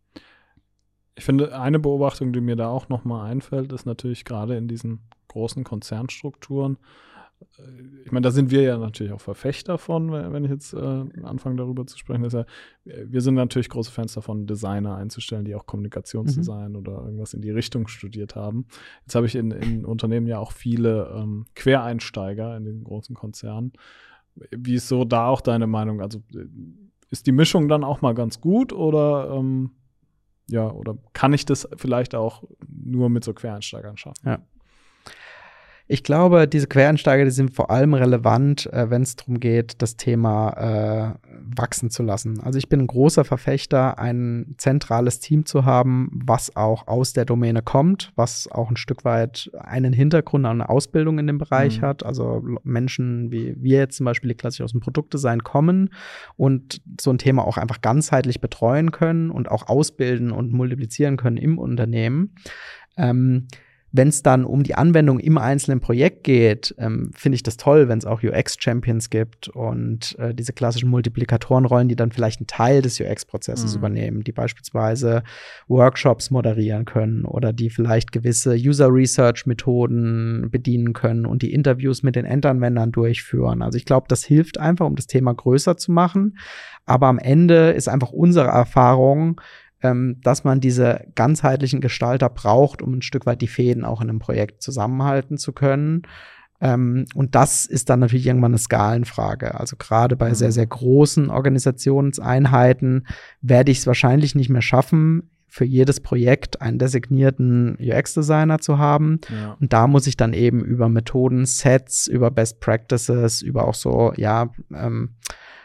Ich finde, eine Beobachtung, die mir da auch nochmal einfällt, ist natürlich gerade in diesen großen Konzernstrukturen. Ich meine, da sind wir ja natürlich auch Verfechter von, wenn ich jetzt äh, anfange darüber zu sprechen. Ist ja, wir sind natürlich große Fans davon, Designer einzustellen, die auch Kommunikationsdesign mhm. oder irgendwas in die Richtung studiert haben. Jetzt habe ich in, in Unternehmen ja auch viele ähm, Quereinsteiger in den großen Konzernen. Wie ist so da auch deine Meinung? Also ist die Mischung dann auch mal ganz gut oder ähm, ja, oder kann ich das vielleicht auch nur mit so Quereinsteigern schaffen? Ja. Ich glaube, diese Quereinsteiger, die sind vor allem relevant, äh, wenn es darum geht, das Thema äh, wachsen zu lassen. Also ich bin ein großer Verfechter, ein zentrales Team zu haben, was auch aus der Domäne kommt, was auch ein Stück weit einen Hintergrund, eine Ausbildung in dem Bereich mhm. hat. Also Menschen wie wir jetzt zum Beispiel, die klassisch aus dem Produktdesign kommen und so ein Thema auch einfach ganzheitlich betreuen können und auch ausbilden und multiplizieren können im Unternehmen. Ähm, Wenn es dann um die Anwendung im einzelnen Projekt geht, ähm, finde ich das toll, wenn es auch U X-Champions gibt und äh, diese klassischen Multiplikatorenrollen, die dann vielleicht einen Teil des U X-Prozesses mhm. übernehmen, die beispielsweise Workshops moderieren können oder die vielleicht gewisse User-Research-Methoden bedienen können und die Interviews mit den Endanwendern durchführen. Also ich glaube, das hilft einfach, um das Thema größer zu machen. Aber am Ende ist einfach unsere Erfahrung, dass man diese ganzheitlichen Gestalter braucht, um ein Stück weit die Fäden auch in einem Projekt zusammenhalten zu können. Und das ist dann natürlich irgendwann eine Skalenfrage. Also gerade bei mhm. sehr, sehr großen Organisationseinheiten werde ich es wahrscheinlich nicht mehr schaffen, für jedes Projekt einen designierten U X-Designer zu haben. Ja. Und da muss ich dann eben über Methoden, Sets, über Best Practices, über auch so, ja, ähm,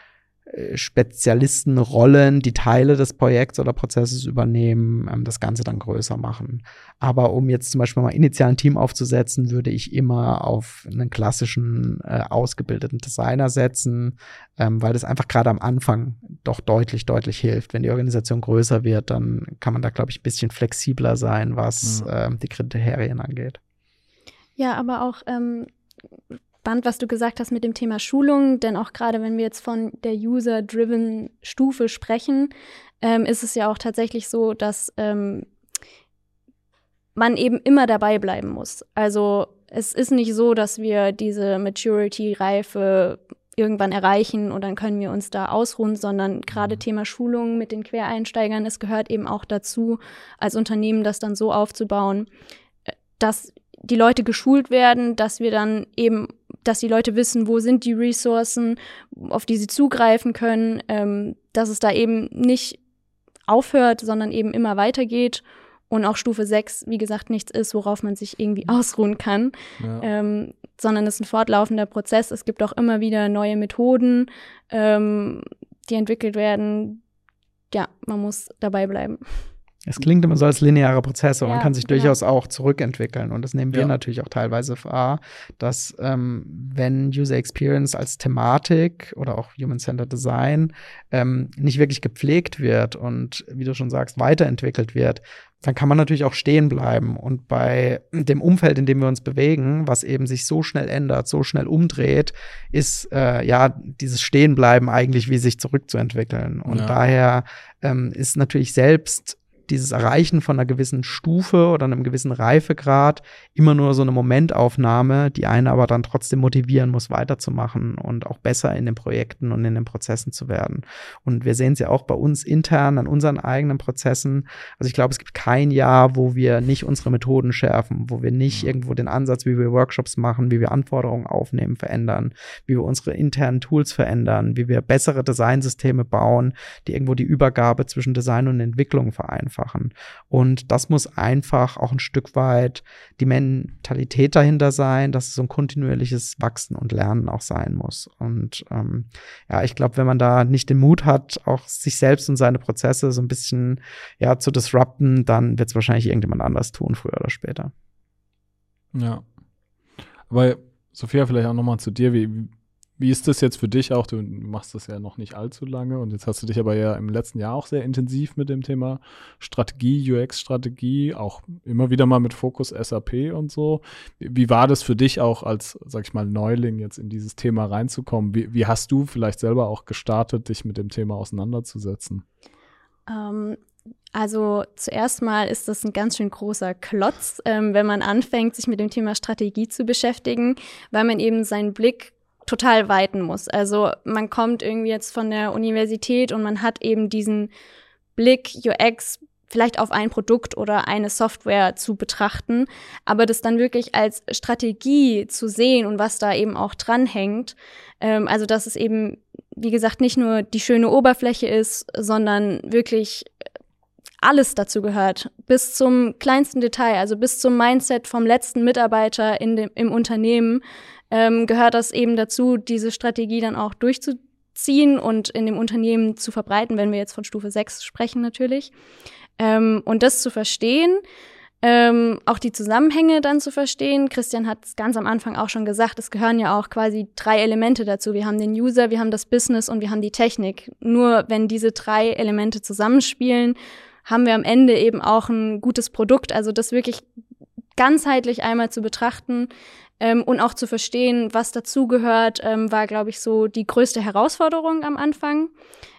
Spezialistenrollen, die Teile des Projekts oder Prozesses übernehmen, ähm, das Ganze dann größer machen. Aber um jetzt zum Beispiel mal initial ein Team aufzusetzen, würde ich immer auf einen klassischen, äh, ausgebildeten Designer setzen, ähm, weil das einfach gerade am Anfang doch deutlich, deutlich hilft. Wenn die Organisation größer wird, dann kann man da, glaube ich, ein bisschen flexibler sein, was ja. äh, die Kriterien angeht. Ja, aber auch ähm spannend, was du gesagt hast mit dem Thema Schulung, denn auch gerade wenn wir jetzt von der User-Driven Stufe sprechen, ähm, ist es ja auch tatsächlich so, dass ähm, man eben immer dabei bleiben muss. Also es ist nicht so, dass wir diese Maturity-Reife irgendwann erreichen und dann können wir uns da ausruhen, sondern gerade Thema Schulung mit den Quereinsteigern, es gehört eben auch dazu, als Unternehmen das dann so aufzubauen, dass die Leute geschult werden, dass wir dann eben dass die Leute wissen, wo sind die Ressourcen, auf die sie zugreifen können, ähm, dass es da eben nicht aufhört, sondern eben immer weitergeht. Und auch Stufe sechs, wie gesagt, nichts ist, worauf man sich irgendwie ausruhen kann, ja. ähm, sondern es ist ein fortlaufender Prozess. Es gibt auch immer wieder neue Methoden, ähm, die entwickelt werden. Ja, man muss dabei bleiben. Es klingt immer so als linearer Prozess, aber ja, man kann sich genau. durchaus auch zurückentwickeln. Und das nehmen wir ja. natürlich auch teilweise wahr, dass ähm, wenn User Experience als Thematik oder auch Human-Centered Design ähm, nicht wirklich gepflegt wird und, wie du schon sagst, weiterentwickelt wird, dann kann man natürlich auch stehen bleiben. Und bei dem Umfeld, in dem wir uns bewegen, was eben sich so schnell ändert, so schnell umdreht, ist äh, ja dieses Stehenbleiben eigentlich wie sich zurückzuentwickeln. Und ja. daher ähm, ist natürlich selbst dieses Erreichen von einer gewissen Stufe oder einem gewissen Reifegrad immer nur so eine Momentaufnahme, die einen aber dann trotzdem motivieren muss, weiterzumachen und auch besser in den Projekten und in den Prozessen zu werden. Und wir sehen es ja auch bei uns intern an unseren eigenen Prozessen. Also ich glaube, es gibt kein Jahr, wo wir nicht unsere Methoden schärfen, wo wir nicht irgendwo den Ansatz, wie wir Workshops machen, wie wir Anforderungen aufnehmen, verändern, wie wir unsere internen Tools verändern, wie wir bessere Designsysteme bauen, die irgendwo die Übergabe zwischen Design und Entwicklung vereinfachen. Und das muss einfach auch ein Stück weit die Mentalität dahinter sein, dass es so ein kontinuierliches Wachsen und Lernen auch sein muss. Und ähm, ja, ich glaube, wenn man da nicht den Mut hat, auch sich selbst und seine Prozesse so ein bisschen ja zu disrupten, dann wird es wahrscheinlich irgendjemand anders tun, früher oder später. Ja. Aber Sophia, vielleicht auch nochmal zu dir, wie Wie ist das jetzt für dich auch? Du machst das ja noch nicht allzu lange und jetzt hast du dich aber ja im letzten Jahr auch sehr intensiv mit dem Thema Strategie, U X-Strategie, auch immer wieder mal mit Fokus S A P und so. Wie war das für dich auch als, sag ich mal, Neuling jetzt in dieses Thema reinzukommen? Wie, wie hast du vielleicht selber auch gestartet, dich mit dem Thema auseinanderzusetzen? Ähm, also zuerst mal ist das ein ganz schön großer Klotz, ähm, wenn man anfängt, sich mit dem Thema Strategie zu beschäftigen, weil man eben seinen Blick total weiten muss. Also man kommt irgendwie jetzt von der Universität und man hat eben diesen Blick, U X vielleicht auf ein Produkt oder eine Software zu betrachten, aber das dann wirklich als Strategie zu sehen und was da eben auch dranhängt, ähm, also dass es eben, wie gesagt, nicht nur die schöne Oberfläche ist, sondern wirklich alles dazu gehört, bis zum kleinsten Detail, also bis zum Mindset vom letzten Mitarbeiter in dem, im Unternehmen, ähm, gehört das eben dazu, diese Strategie dann auch durchzuziehen und in dem Unternehmen zu verbreiten, wenn wir jetzt von Stufe sechs sprechen natürlich. Ähm, und das zu verstehen, ähm, auch die Zusammenhänge dann zu verstehen. Christian hat es ganz am Anfang auch schon gesagt, es gehören ja auch quasi drei Elemente dazu. Wir haben den User, wir haben das Business und wir haben die Technik. Nur wenn diese drei Elemente zusammenspielen, haben wir am Ende eben auch ein gutes Produkt. Also das wirklich ganzheitlich einmal zu betrachten ähm, und auch zu verstehen, was dazugehört, ähm, war, glaube ich, so die größte Herausforderung am Anfang.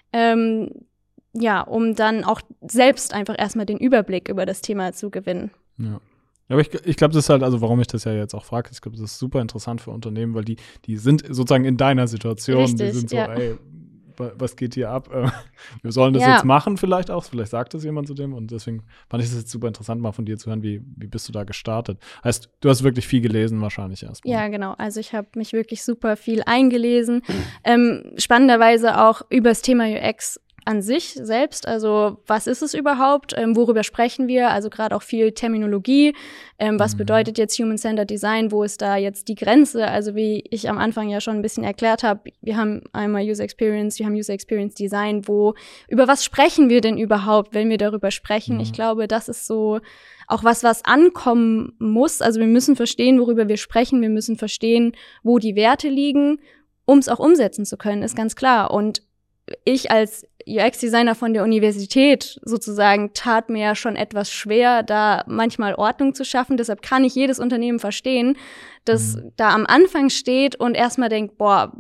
Ähm, ja, um dann auch selbst einfach erstmal den Überblick über das Thema zu gewinnen. Ja. Aber ich, ich glaube, das ist halt, also warum ich das ja jetzt auch frage, ich glaube, das ist super interessant für Unternehmen, weil die, die sind sozusagen in deiner Situation. Richtig, die sind so, ja. ey, was geht hier ab? Wir sollen das ja. jetzt machen vielleicht auch, vielleicht sagt das jemand zu dem und deswegen fand ich es jetzt super interessant, mal von dir zu hören, wie, wie bist du da gestartet? Heißt, du hast wirklich viel gelesen wahrscheinlich erstmal. Ja, genau, also ich habe mich wirklich super viel eingelesen, ähm, spannenderweise auch über das Thema U X an sich selbst, also was ist es überhaupt, ähm, worüber sprechen wir, also gerade auch viel Terminologie, ähm, was mhm. bedeutet jetzt Human-Centered Design, wo ist da jetzt die Grenze, also wie ich am Anfang ja schon ein bisschen erklärt habe, wir haben einmal User Experience, wir haben User Experience Design, wo, über was sprechen wir denn überhaupt, wenn wir darüber sprechen, mhm. ich glaube, das ist so auch was, was ankommen muss, also wir müssen verstehen, worüber wir sprechen, wir müssen verstehen, wo die Werte liegen, um es auch umsetzen zu können, ist ganz klar und ich als U X-Designer von der Universität sozusagen tat mir ja schon etwas schwer, da manchmal Ordnung zu schaffen. Deshalb kann ich jedes Unternehmen verstehen, das mhm. da am Anfang steht und erstmal denkt, boah,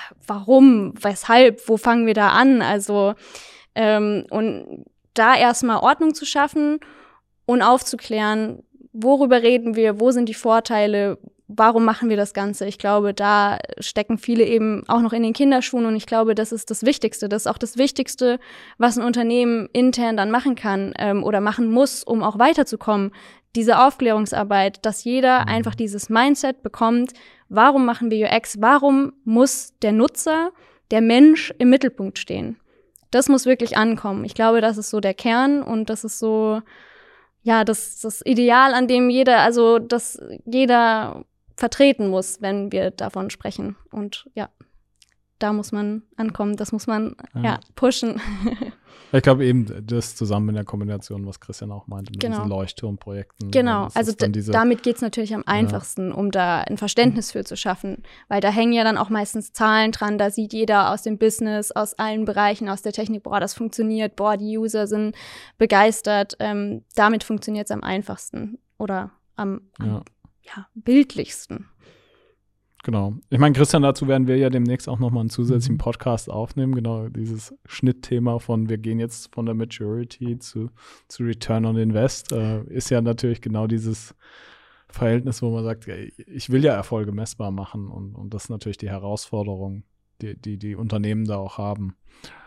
warum, weshalb, wo fangen wir da an? Also ähm, und da erstmal Ordnung zu schaffen und aufzuklären, worüber reden wir, wo sind die Vorteile, warum machen wir das Ganze? Ich glaube, da stecken viele eben auch noch in den Kinderschuhen und ich glaube, das ist das Wichtigste. Das ist auch das Wichtigste, was ein Unternehmen intern dann machen kann ähm, oder machen muss, um auch weiterzukommen. Diese Aufklärungsarbeit, dass jeder einfach dieses Mindset bekommt, warum machen wir U X? Warum muss der Nutzer, der Mensch im Mittelpunkt stehen? Das muss wirklich ankommen. Ich glaube, das ist so der Kern und das ist so, ja, das, das Ideal, an dem jeder, also dass jeder vertreten muss, wenn wir davon sprechen. Und ja, da muss man ankommen, das muss man ja, ja pushen. Ich glaube eben, das zusammen in der Kombination, was Christian auch meinte, mit genau. diesen Leuchtturmprojekten. Genau, also d- damit geht es natürlich am einfachsten, ja. um da ein Verständnis für zu schaffen. Weil da hängen ja dann auch meistens Zahlen dran, da sieht jeder aus dem Business, aus allen Bereichen, aus der Technik, boah, das funktioniert, boah, die User sind begeistert. Ähm, damit funktioniert es am einfachsten oder am, am ja. Ja, bildlichsten. Genau. Ich meine, Christian, dazu werden wir ja demnächst auch nochmal einen zusätzlichen Podcast aufnehmen. Genau, dieses Schnittthema von wir gehen jetzt von der Maturity zu, zu Return on Invest äh, ist ja natürlich genau dieses Verhältnis, wo man sagt, ich will ja Erfolge messbar machen und, und das ist natürlich die Herausforderung, die, die die Unternehmen da auch haben.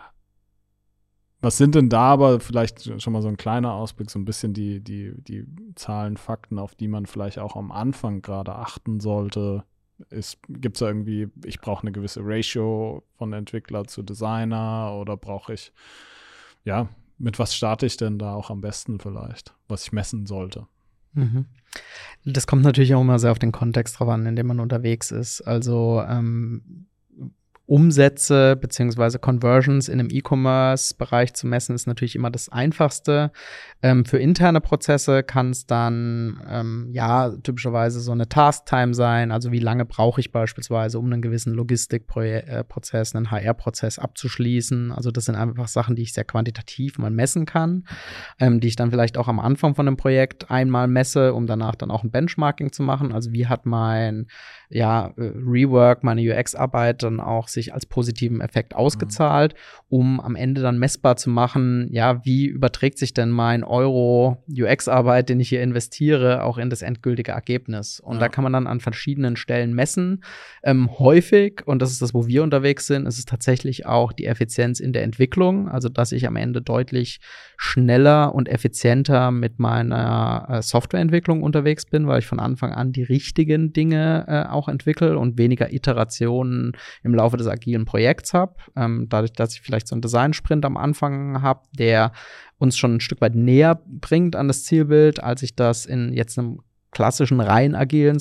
Was sind denn da aber vielleicht schon mal so ein kleiner Ausblick, so ein bisschen die, die, die Zahlen, Fakten, auf die man vielleicht auch am Anfang gerade achten sollte? Gibt es da irgendwie, ich brauche eine gewisse Ratio von Entwickler zu Designer oder brauche ich, ja, mit was starte ich denn da auch am besten vielleicht, was ich messen sollte? Mhm. Das kommt natürlich auch immer sehr auf den Kontext drauf an, in dem man unterwegs ist. Also ähm, Umsätze beziehungsweise Conversions in einem E-Commerce-Bereich zu messen, ist natürlich immer das Einfachste. Ähm, für interne Prozesse kann es dann ähm, ja typischerweise so eine Task-Time sein. Also wie lange brauche ich beispielsweise, um einen gewissen Logistikprozess, einen H R-Prozess abzuschließen. Also das sind einfach Sachen, die ich sehr quantitativ mal messen kann, ähm, die ich dann vielleicht auch am Anfang von einem Projekt einmal messe, um danach dann auch ein Benchmarking zu machen. Also wie hat mein ja, Rework, meine U X-Arbeit dann auch sich als positiven Effekt ausgezahlt, um am Ende dann messbar zu machen, ja, wie überträgt sich denn mein Euro U X-Arbeit, den ich hier investiere, auch in das endgültige Ergebnis. Und ja. da kann man dann an verschiedenen Stellen messen. Ähm, häufig, und das ist das, wo wir unterwegs sind, ist es tatsächlich auch die Effizienz in der Entwicklung, also dass ich am Ende deutlich schneller und effizienter mit meiner äh, Softwareentwicklung unterwegs bin, weil ich von Anfang an die richtigen Dinge äh, auch entwickle und weniger Iterationen im Laufe des agilen Projekts habe. Ähm, dadurch, dass ich vielleicht so einen Design-Sprint am Anfang habe, der uns schon ein Stück weit näher bringt an das Zielbild, als ich das in jetzt einem klassischen rein agilen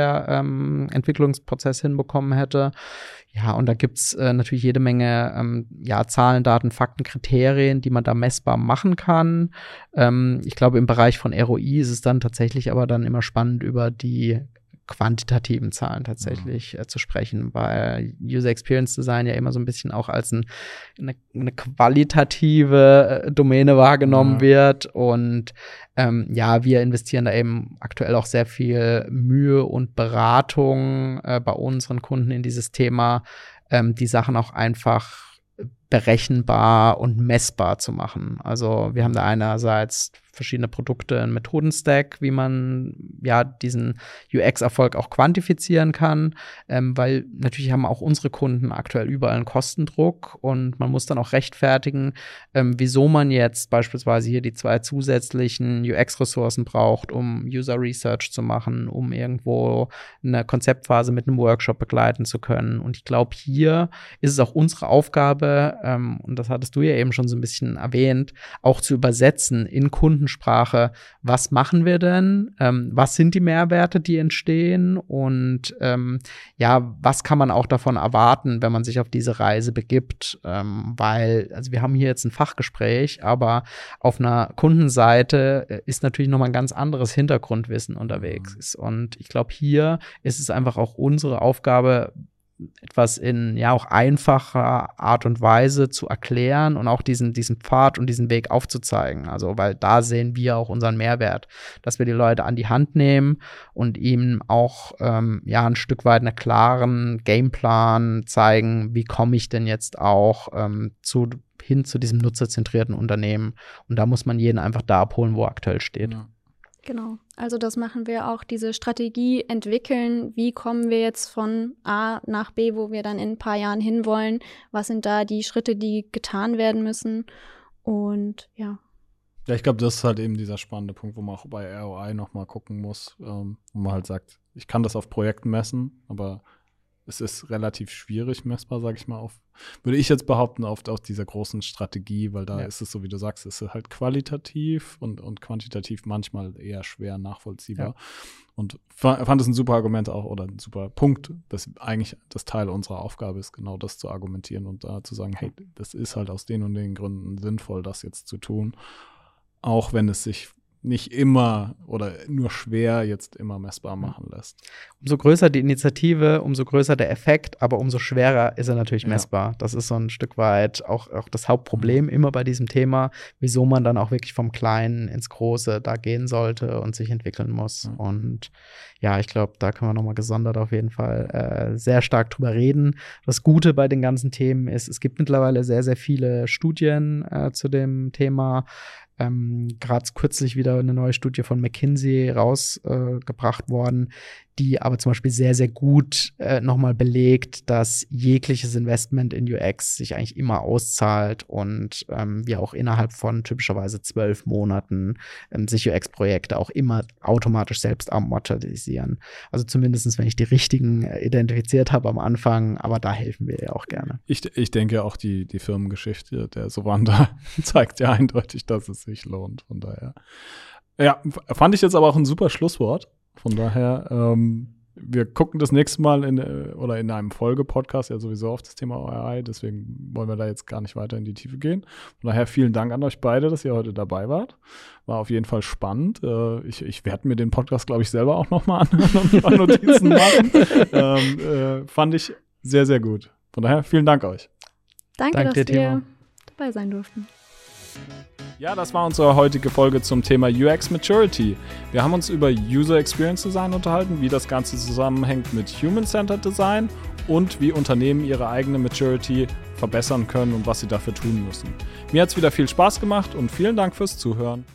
Software-Entwicklungsprozess ähm, hinbekommen hätte. Ja, und da gibt's äh, natürlich jede Menge ähm, ja, Zahlen, Daten, Fakten, Kriterien, die man da messbar machen kann. Ähm, ich glaube, im Bereich von R O I ist es dann tatsächlich aber dann immer spannend, über die quantitativen Zahlen tatsächlich äh, zu sprechen, weil User Experience Design ja immer so ein bisschen auch als ein, eine, eine qualitative äh, Domäne wahrgenommen ja. wird und ähm, ja, wir investieren da eben aktuell auch sehr viel Mühe und Beratung äh, bei unseren Kunden in dieses Thema, ähm, die Sachen auch einfach berechenbar und messbar zu machen. Also wir haben da einerseits verschiedene Produkte, einen Methodenstack, wie man ja diesen U X-Erfolg auch quantifizieren kann, ähm, weil natürlich haben auch unsere Kunden aktuell überall einen Kostendruck und man muss dann auch rechtfertigen, ähm, wieso man jetzt beispielsweise hier die zwei zusätzlichen U X-Ressourcen braucht, um User Research zu machen, um irgendwo eine Konzeptphase mit einem Workshop begleiten zu können. Und ich glaube, hier ist es auch unsere Aufgabe, ähm, und das hattest du ja eben schon so ein bisschen erwähnt, auch zu übersetzen in Kundensprache, was machen wir denn, ähm, was sind die Mehrwerte, die entstehen und ähm, ja, was kann man auch davon erwarten, wenn man sich auf diese Reise begibt, ähm, weil, also wir haben hier jetzt ein Fachgespräch, aber auf einer Kundenseite ist natürlich nochmal ein ganz anderes Hintergrundwissen unterwegs und ich glaube, hier ist es einfach auch unsere Aufgabe, etwas in ja auch einfacher Art und Weise zu erklären und auch diesen, diesen Pfad und diesen Weg aufzuzeigen. Also, weil da sehen wir auch unseren Mehrwert, dass wir die Leute an die Hand nehmen und ihnen auch ähm, ja ein Stück weit einen klaren Gameplan zeigen, wie komme ich denn jetzt auch ähm, zu, hin zu diesem nutzerzentrierten Unternehmen. Und da muss man jeden einfach da abholen, wo er aktuell steht. Ja. Genau, also das machen wir auch, diese Strategie entwickeln, wie kommen wir jetzt von A nach B, wo wir dann in ein paar Jahren hinwollen, was sind da die Schritte, die getan werden müssen und ja. Ja, ich glaube, das ist halt eben dieser spannende Punkt, wo man auch bei R O I nochmal gucken muss, ähm, wo man halt sagt, ich kann das auf Projekten messen, aber es ist relativ schwierig messbar, sage ich mal, auf, würde ich jetzt behaupten, auf, auf dieser großen Strategie, weil da ja. ist es so, wie du sagst, es ist halt qualitativ und, und quantitativ manchmal eher schwer nachvollziehbar. Ja. Und fand es ein super Argument auch oder ein super Punkt, dass eigentlich das Teil unserer Aufgabe ist, genau das zu argumentieren und da zu sagen, hey, das ist halt aus den und den Gründen sinnvoll, das jetzt zu tun, auch wenn es sich nicht immer oder nur schwer jetzt immer messbar machen lässt. Umso größer die Initiative, umso größer der Effekt, aber umso schwerer ist er natürlich messbar. Ja. Das ist so ein Stück weit auch, auch das Hauptproblem immer bei diesem Thema, wieso man dann auch wirklich vom Kleinen ins Große da gehen sollte und sich entwickeln muss. Ja. Und ja, ich glaube, da können wir nochmal gesondert auf jeden Fall äh, sehr stark drüber reden. Das Gute bei den ganzen Themen ist, es gibt mittlerweile sehr, sehr viele Studien äh, zu dem Thema. Ähm, gerade kürzlich wieder eine neue Studie von McKinsey rausgebracht äh, worden, die aber zum Beispiel sehr, sehr gut äh, nochmal belegt, dass jegliches Investment in U X sich eigentlich immer auszahlt und ähm, wir auch innerhalb von typischerweise zwölf Monaten ähm, sich U X-Projekte auch immer automatisch selbst amortisieren. Also zumindest, wenn ich die richtigen äh, identifiziert habe am Anfang, aber da helfen wir ja auch gerne. Ich, ich denke auch die, die Firmengeschichte der Sovanda zeigt ja eindeutig, dass es sich lohnt. Von daher. Ja, fand ich jetzt aber auch ein super Schlusswort. Von daher, ähm, wir gucken das nächste Mal in, oder in einem Folge-Podcast ja sowieso auf das Thema O R I, deswegen wollen wir da jetzt gar nicht weiter in die Tiefe gehen. Von daher vielen Dank an euch beide, dass ihr heute dabei wart. War auf jeden Fall spannend. Äh, ich, ich werde mir den Podcast, glaube ich, selber auch nochmal anhören und ein paar Notizen machen. ähm, äh, fand ich sehr, sehr gut. Von daher, vielen Dank euch. Danke, Dank dass dir, wir dabei sein durften. Ja, das war unsere heutige Folge zum Thema U X Maturity. Wir haben uns über User Experience Design unterhalten, wie das Ganze zusammenhängt mit Human-Centered Design und wie Unternehmen ihre eigene Maturity verbessern können und was sie dafür tun müssen. Mir hat es wieder viel Spaß gemacht und vielen Dank fürs Zuhören.